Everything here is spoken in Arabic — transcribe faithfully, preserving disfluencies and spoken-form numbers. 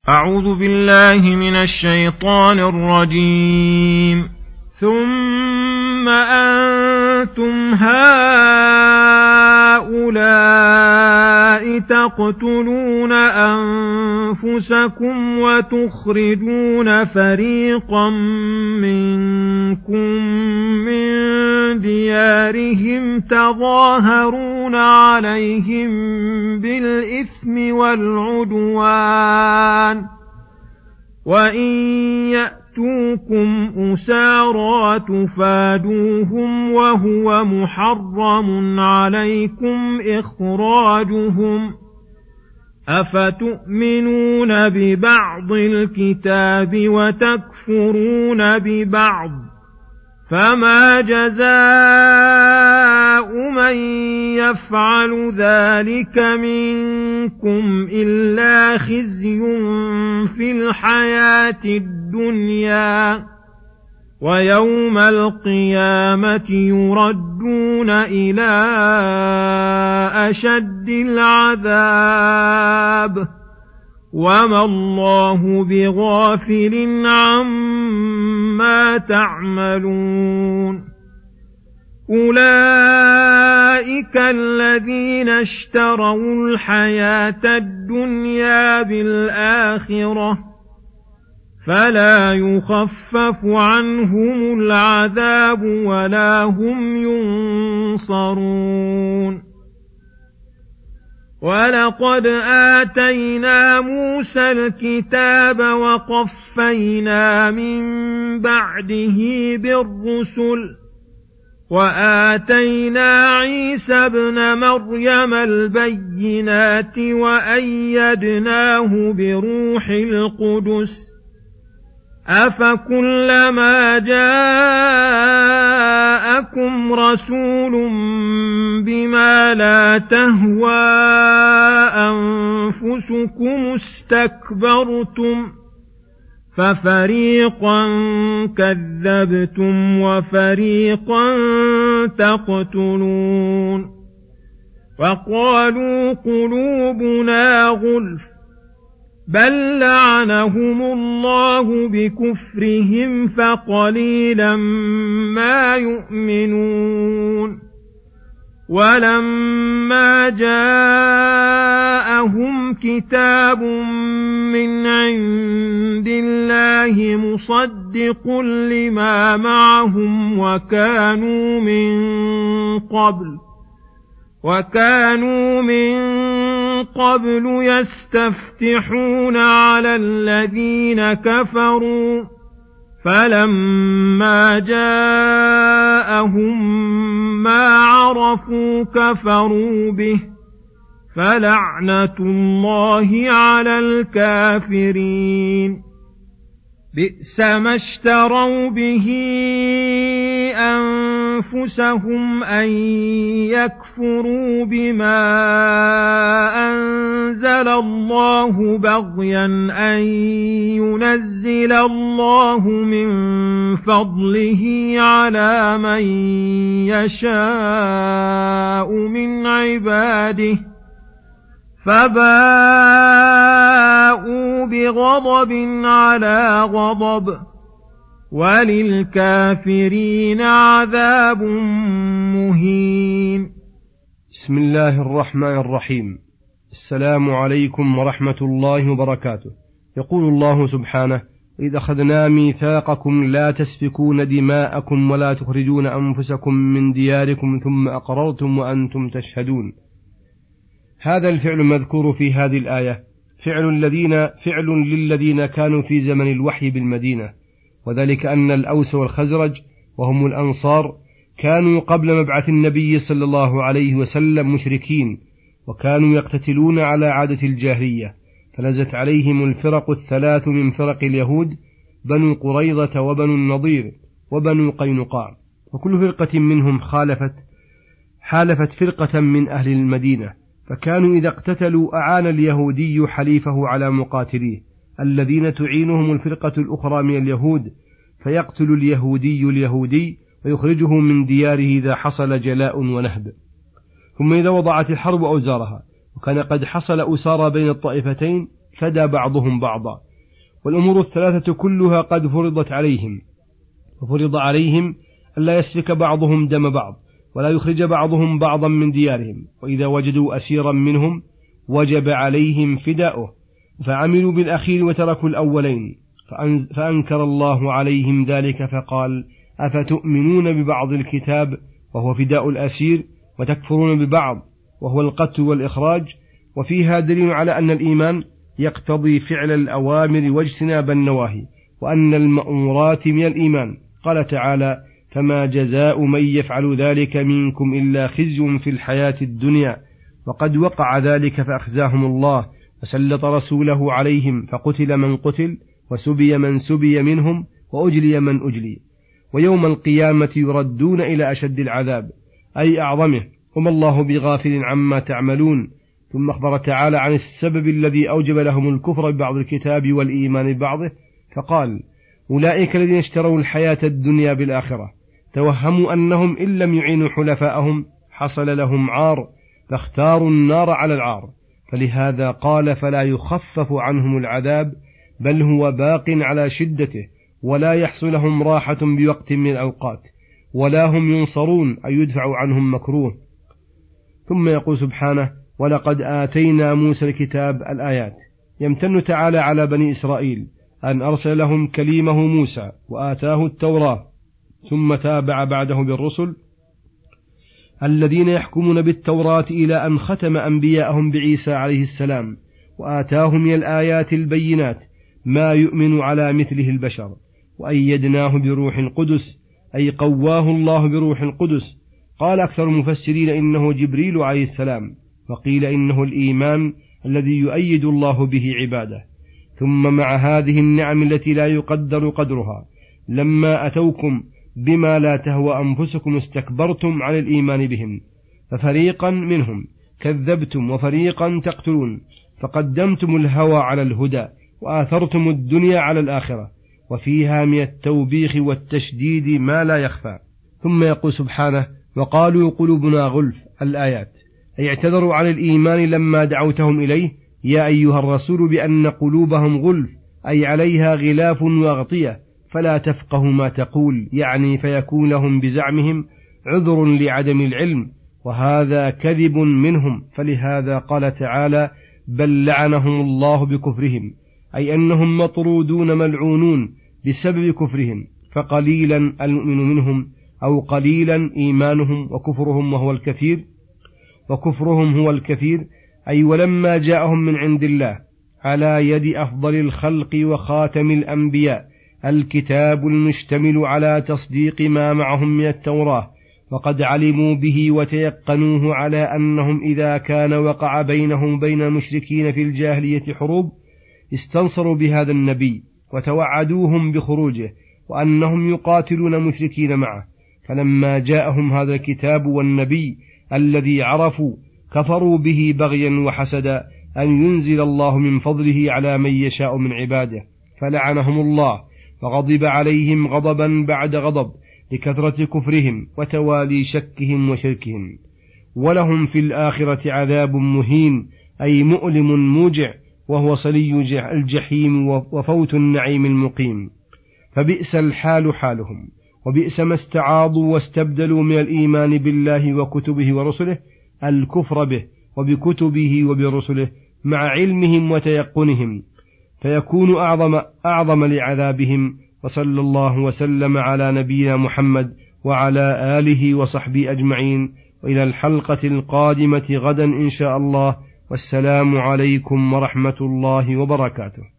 أعوذ بالله من الشيطان الرجيم. ثم أنتم هؤلاء تقتلون أنفسكم وتخرجون فريقا منكم من ديارهم تظاهرون عليهم بالإثم والعدوان وإن يأتوكم أسارى تفادوهم وهو محرم عليكم إخراجهم أفتؤمنون ببعض الكتاب وتكفرون ببعض فما جزاء من يفعل ذلك منكم إلا خزي في الحياة الدنيا ويوم القيامة يردون إلى أشد العذاب وما الله بغافل عما تعملون. أولئك الذين اشتروا الحياة الدنيا بالآخرة فلا يخفف عنهم العذاب ولا هم ينصرون. ولقد آتينا موسى الكتاب وقفينا من بعده بالرسل وآتينا عيسى ابن مريم البينات وأيدناه بروح القدس أفكلما جاءكم رسول بما لا تهوى أنفسكم استكبرتم ففريقا كذبتم وفريقا تقتلون. وقالوا قلوبنا غلف بل لعنهم الله بكفرهم فقليلا ما يؤمنون. ولما جاءهم كتاب من عند الله مصدق لما معهم وكانوا من قبل وكانوا من قبل يستفتحون على الذين كفروا فلما جاءهم ما عرفوا كفروا به فلعنة الله على الكافرين. بئس ما اشتروا به أنفسهم أن يكفروا بما أنزل الله بغيا أن ينزل الله من فضله على من يشاء من عباده فباءوا بغضب على غضب وللكافرين عذاب مهين. بسم الله الرحمن الرحيم. السلام عليكم ورحمة الله وبركاته. يقول الله سبحانه: إذ أخذنا ميثاقكم لا تسفكون دماءكم ولا تخرجون أنفسكم من دياركم ثم أقررتم وأنتم تشهدون. هذا الفعل المذكور في هذه الآية فعل الذين فعل للذين كانوا في زمن الوحي بالمدينة، وذلك أن الأوس والخزرج وهم الأنصار كانوا قبل مبعث النبي صلى الله عليه وسلم مشركين، وكانوا يقتتلون على عادة الجاهلية، فنزلت عليهم الفرق الثلاث من فرق اليهود: بنو قريظة وبنو النضير وبنو قينقاع، وكل فرقة منهم خالفت حالفت فرقة من أهل المدينة، فكانوا إذا اقتتلوا أعان اليهودي حليفه على مقاتليه الذين تعينهم الفرقة الأخرى من اليهود، فيقتل اليهودي اليهودي ويخرجه من دياره إذا حصل جلاء ونهب. ثم إذا وضعت الحرب أوزارها وكان قد حصل أسارى بين الطائفتين فدى بعضهم بعضا. والأمور الثلاثة كلها قد فرضت عليهم، وفرض عليهم ألا يسفك بعضهم دم بعض، ولا يخرج بعضهم بعضا من ديارهم، وإذا وجدوا أسيرا منهم وجب عليهم فداؤه، فعملوا بالأخير وتركوا الأولين، فأنكر الله عليهم ذلك فقال: أفتؤمنون ببعض الكتاب وهو فداء الأسير، وتكفرون ببعض وهو القتل والإخراج. وفيها دليل على أن الإيمان يقتضي فعل الأوامر واجتناب النواهي، وأن المأمورات من الإيمان. قال تعالى: فما جزاء من يفعل ذلك منكم إلا خزي في الحياة الدنيا. وقد وقع ذلك فأخزاهم الله، وسلط رسوله عليهم، فقتل من قتل، وسبي من سبي منهم، وأجلي من أجلي. ويوم القيامة يردون إلى أشد العذاب أي أعظمه، وما الله بغافل عما تعملون. ثم أخبر تعالى عن السبب الذي أوجب لهم الكفر ببعض الكتاب والإيمان ببعضه، فقال: أولئك الذين اشتروا الحياة الدنيا بالآخرة، توهموا أنهم إن لم يعينوا حلفاءهم حصل لهم عار، فاختاروا النار على العار، فلهذا قال: فلا يخفف عنهم العذاب، بل هو باق على شدته، ولا يحصل لهم راحة بوقت من الأوقات، ولا هم ينصرون أي يدفع عنهم مكروه. ثم يقول سبحانه: ولقد آتينا موسى الكتاب. الآيات. يمتن تعالى على بني إسرائيل أن أرسل لهم كليمه موسى وآتاه التوراة، ثم تابع بعده بالرسل الذين يحكمون بالتوراة إلى أن ختم أنبياءهم بعيسى عليه السلام، وآتاهم من الآيات البينات ما يؤمن على مثله البشر، وأيدناه بروح القدس أي قواه الله بروح القدس. قال أكثر المفسرين إنه جبريل عليه السلام، وقيل إنه الإيمان الذي يؤيد الله به عباده. ثم مع هذه النعم التي لا يقدر قدرها، لما أتوكم بما لا تهوى أنفسكم استكبرتم عن الإيمان بهم، ففريقا منهم كذبتم وفريقا تقتلون، فقدمتم الهوى على الهدى، وآثرتم الدنيا على الآخرة، وفيها من التوبيخ والتشديد ما لا يخفى. ثم يقول سبحانه: وقالوا قلوبنا غلف. الآيات. أي اعتذروا عن الإيمان لما دعوتهم إليه يا أيها الرسول بأن قلوبهم غلف، أي عليها غلاف وأغطية، فلا تفقه ما تقول، يعني فيكون لهم بزعمهم عذر لعدم العلم، وهذا كذب منهم. فلهذا قال تعالى: بل لعنهم الله بكفرهم، أي أنهم مطرودون ملعونون بسبب كفرهم، فقليلا المؤمن منهم، أو قليلا إيمانهم، وكفرهم وهو الكثير وكفرهم هو الكثير أي ولما جاءهم من عند الله على يد أفضل الخلق وخاتم الأنبياء الكتاب المشتمل على تصديق ما معهم من التوراة، وقد علموا به وتيقنوه على أنهم إذا كان وقع بينهم بين المشركين في الجاهلية حروب استنصروا بهذا النبي وتوعدوهم بخروجه، وأنهم يقاتلون مشركين معه. فلما جاءهم هذا الكتاب والنبي الذي عرفوا كفروا به بغيا وحسدا أن ينزل الله من فضله على من يشاء من عباده، فلعنهم الله وغضب عليهم غضبا بعد غضب لكثرة كفرهم وتوالي شكهم وشركهم. ولهم في الآخرة عذاب مهين أي مؤلم موجع، وهو صلي الجحيم وفوت النعيم المقيم. فبئس الحال حالهم، وبئس ما استعاضوا واستبدلوا من الإيمان بالله وكتبه ورسله الكفر به وبكتبه وبرسله مع علمهم وتيقنهم، فيكون أعظم, أعظم لعذابهم. وصلى الله وسلم على نبينا محمد وعلى آله وصحبه أجمعين، وإلى الحلقة القادمة غدا إن شاء الله، والسلام عليكم ورحمة الله وبركاته.